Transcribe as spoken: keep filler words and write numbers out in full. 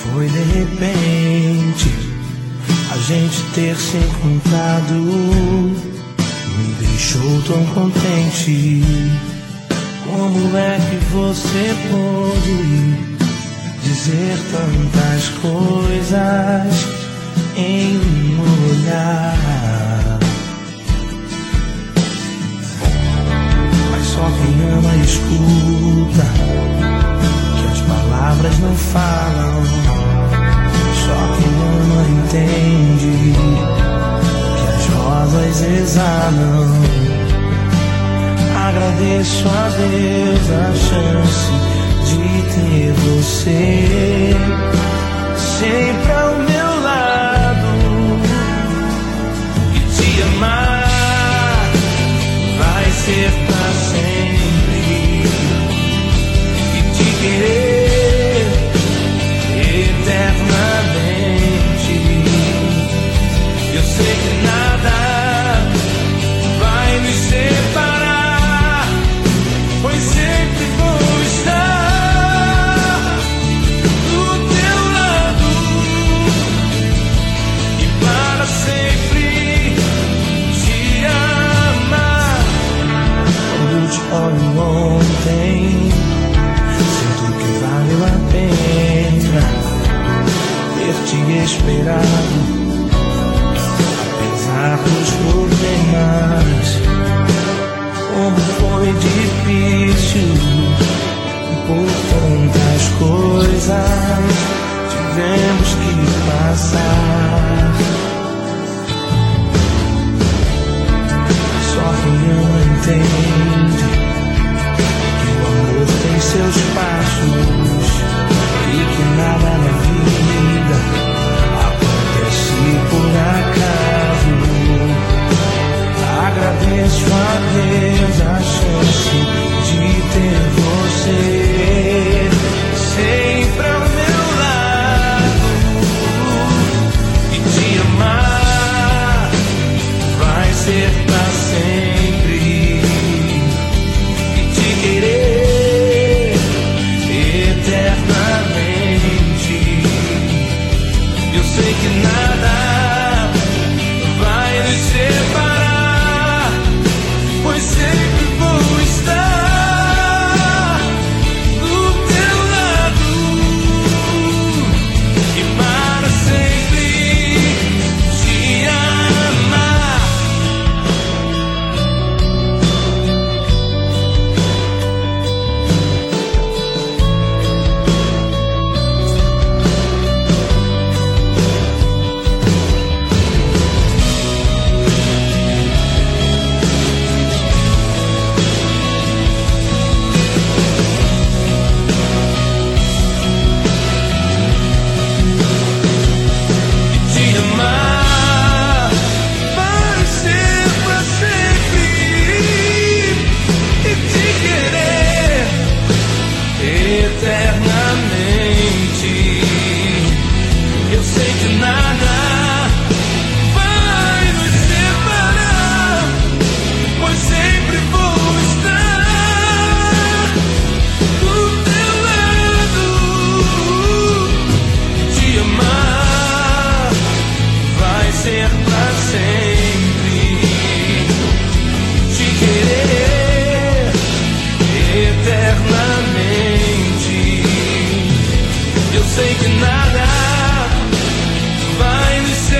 Foi de repente a gente ter se encontrado, me deixou tão contente. Como é que você pôde dizer tantas coisas em um olhar? Mas só quem ama escuta, que as palavras não falam. Só quem ama entende, que as rosas exalam. Agradeço a Deus a chance de ter você sempre ao meu lado. E te amar vai ser pra sempre. E te querer eternamente. Eu sei que nada vai nos separar, pois sempre vou estar do teu lado e para sempre te amar. Quando te olho ontem, sinto que valeu a pena ter te esperado, apesar dos problemas. Como foi difícil, por tantas coisas tivemos que passar. Só quem ama entende que o amor tem seus passos e que nada na vida acontece por acaso. Agradeço a Deus a chance de ter você sempre ao meu lado. E te amar vai ser pra sempre. E te querer eternamente. Eu sei que nada vai nos separar, pois sempre vou estar do teu lado e para sempre te amar. Sei que nada vai me ser